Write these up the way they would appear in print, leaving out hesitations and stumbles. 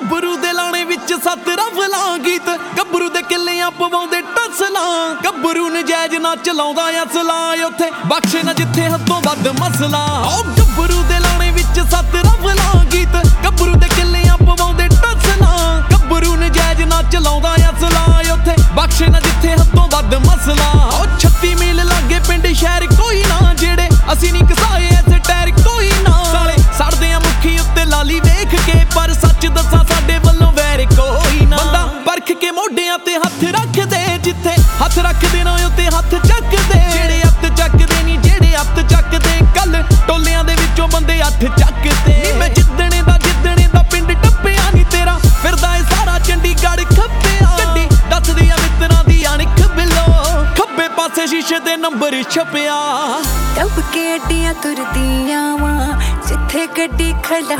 ਗੱਭਰੂ ਦੇ ਲਾਣੇ ਵਿੱਚ 7 ਰਫਲਾਂ ਗੀਤ, ਗੱਭਰੂ ਦੇ ਕਿੱਲਿਆਂ ਪਵਾਉਂਦੇ ਟਸਲਾਂ। ਗੱਭਰੂ ਨਜਾਇਜ਼ ਨਾ ਚਲਾਉਂਦਾ ਅਸਲਾ, ਉੱਥੇ ਬਖਸ਼ੇ ਨਾ ਜਿੱਥੇ ਹੱਦੋਂ ਵੱਧ ਮਸਲਾ। ਓ ਗੱਭਰੂ ਦੇ ਲਾਣੇ ਵਿੱਚ 7 ਰਫਲਾਂ ਗੀਤ, ਗੱਭਰੂ ਦੇ ਕਿੱਲਿਆਂ ਪਵਾਉਂਦੇ ਟਸਲਾਂ। ਗੱਭਰੂ ਨਜਾਇਜ਼ ਨਾ ਚਲਾਉਂਦਾ ਅਸਲਾ, ਉੱਥੇ ਬਖਸ਼ੇ ਨਾ ਜਿੱਥੇ ਹੱਦੋਂ ਵੱਧ ਮਸਲਾ। ਓ 36 ਮੀਲ ਲਾਗੇ ਪਿੰਡ ਸ਼ਹਿਰ ਕੋਈ ਨਾ, ਜਿਹੜੇ ਅਸੀਂ ਨਹੀਂ ਘਸਾਏ ਐਸੇ ਟਾਇਰ ਕੋਈ ਨਾ। ਸਾਲੇ ਸੜਦੇ ਆ ਮੁੱਖੀ ਉੱਤੇ ਲਾਲੀ ਵੇਖ ਕੇ, ਪਰ ਸੱਚ ਦੱਸਾਂ ਸਾਡੇ ਵੱਲੋਂ ਵੈਰ ਕੋਈ ਨਾ। ਬੰਦਾ ਪਰਖ ਕੇ ਮੋਢਿਆਂ ਤੇ ਹੱਥ ਰੱਖਦੇ, ਜਿੱਥੇ ਹੱਥ ਰੱਖਦੇ ਨਾ ਉੱਤੇ ਹੱਥ ਚੱਕਦੇ। ਜਿਹੜੇ ਹੱਥ ਚੱਕਦੇ ਨਹੀਂ, ਜਿਹੜੇ ਹੱਥ ਚੱਕਦੇ, ਕੱਲ ਟੋਲਿਆਂ ਦੇ ਵਿੱਚੋਂ ਬੰਦੇ ਹੱਥ ਚੱਕਦੇ। ਨੀ ਮੈਂ ਜਿੱਦਣੇ ਦਾ ਪਿੰਡ ਟੱਪਿਆ ਨਹੀਂ ਤੇਰਾ, ਫਿਰਦਾ ਏ ਸਾਰਾ ਚੰਡੀਗੜ੍ਹ ਖੱਪਿਆ। ਗੱਡੀ ਦੱਸਦੀ ਆ ਮਿੱਤਰਾਂ ਦੀ ਅਣਖ ਬਿੱਲੋ, ਖੱਬੇ ਪਾਸੇ ਸ਼ੀਸ਼ੇ ਤੇ ਨੰਬਰ ਛਪਿਆ। ਟੱਪ ਕੇ ਅੱਡੀਆਂ ਤੁਰਦੀਆਂ ਵਾਂ, ਜਿੱਥੇ ਗੱਡੀ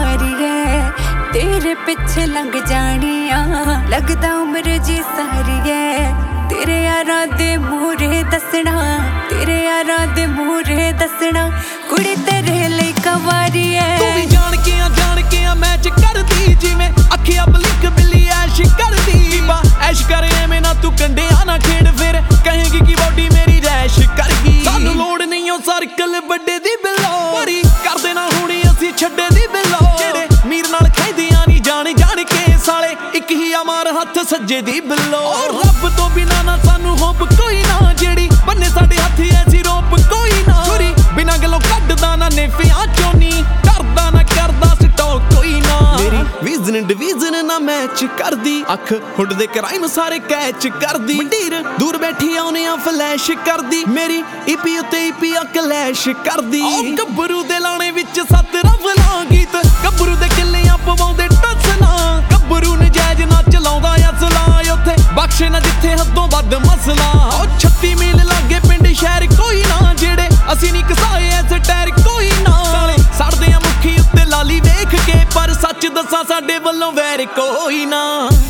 ਖਲਾਰੀਏ ਤੇਰੇ ਪਿੱਛੇ ਲੰਘ ਜਾਣੀਆਂ। ਲੱਗਦਾ ਉਮਰ ਜੀ ਸਾਰੀਏ, ਤੇਰੇ ਯਾਰਾਂ ਦੇ ਮੂਹਰੇ ਦੱਸਣਾ, ਤੇਰੇ ਯਾਰਾਂ ਦੇ ਮੂਹਰੇ ਦੱਸਣਾ, ਕੁੜੀ ਤੇਰੇ ਲਈ ਕਵਾਰੀਏ। ਤੂੰ ਵੀ ਜਾਣ ਕੇ ਆ ਮੈਚ ਕਰਦੀ, ਜਿਵੇਂ ਅੱਖੀਆਂ ਬਲਿਕ ਬਿੱਲੀ ਐਸ਼ ਕਰਦੀ। ਬੀਬਾ ਐਸ਼ ਕਰ ਐਵੇਂ ਨਾ ਤੂੰ ਕੰਡਿਆਂ ਨਾ ਖੇਡ, ਫਿਰ ਕਹੇਗੀ ਕਿ ਬੋਡੀ ਮੇਰੀ ਰੈਸ਼ ਕਰ ਗਈ। ਸਾਨੂੰ ਲੋੜ ਨਹੀਂ ਉਹ ਸਰਕਲ ਵੱਡੇ ਦੀ ਬਿੱਲੋ, ਪਰੀ ਕਰਦੇ ਨਾ ਹੁਣੀ ਅਸੀਂ ਛੱਡੇ ਦੀ ਬਿੱਲੋ। ਜਿਹੜੇ ਮੀਰ ਨਾਲ ਖੈਦੀਆਂ ਨਹੀਂ ਜਾਣ ਕੇ, ਸਾਲੇ ਇੱਕ ਹੀ ਅਮਾਰ ਹੱਥ ਸੱਜੇ ਦੀ ਬਿੱਲੋ। ਰੱਬ ਤੋਂ ਬਿਨਾ ਨਾ ਸਾਨੂੰ ਹੋਪ ਕੋਈ ਨਾ, ਜਿਹੜੀ ਬੰਨੇ ਸਾਡੇ ਹੱਥ ਐਸੀ ਰੋਪ ਕੋਈ ਨਾ। ਛੁਰੀ ਬਿਨਾ ਗੱਲੋਂ ਕੱਢਦਾ ਨਾ ਨੇਫਿਆਂ ਚੋਂ, ਨੀ ਕਰਦਾ ਨਾ ਕਰਦਾ ਸਟੋਕ ਕੋਈ ਨਾ। ਮੇਰੀ ਵਿਜ਼ਨ ਡਿਵੀਜ਼ਨ ਨਾ ਮੈਚ ਕਰਦੀ, ਅੱਖ ਹੁੱਡ ਦੇ ਕ੍ਰਾਈਮ ਸਾਰੇ ਕੈਚ ਕਰਦੀ। ਮੰਡੀਰ ਦੂਰ ਬੈਠੀ ਆਉਨੇ ਆ ਫਲੈਸ਼ ਕਰਦੀ, ਮੇਰੀ ਈਪੀ ਉੱਤੇ ਈਪੀ ਆ ਕਲੈਸ਼ ਕਰਦੀ। ਓ ਗੱਭਰੂ ਦੇ ਲਾਣੇ ਵਿੱਚ 7 ਰਫਲਾਂ ਗੀਤ, ਗੱਭਰੂ ਦੇ ਕਿੱਲਿਆਂ ਪਵਾਉਂਦੇ ਟਸਲਾਂ। ਗੱਭਰੂ ਨਜਾਇਜ਼ ਨਾ ਚਲਾਉਂਦਾ ਅਸਲਾ, ਉੱਥੇ ਬਖਸ਼ੇ ਨਾ ਜਿੱਥੇ ਹੱਦੋਂ ਵੱਧ ਮਸਲਾ। ਓ 36 ਮੀਲ ਲਾਗੇ ਪਿੰਡ ਸ਼ਹਿਰ ਕੋਈ ਨਾ, ਜਿਹੜੇ ਅਸੀਂ ਨਹੀਂ ਘਸਾਏ ਐਸੇ ਟਾਇਰ ਕੋਈ ਨਾ। ਸਾਲੇ ਸੜਦੇ ਆ ਮੁੱਖੀ ਉੱਤੇ ਲਾਲੀ ਵੇਖ ਕੇ, ਪਰ ਸੱਚ ਦੱਸਾਂ ਸਾਡੇ ਵੱਲੋਂ ਵੈਰ ਕੋਈ ਨਾ।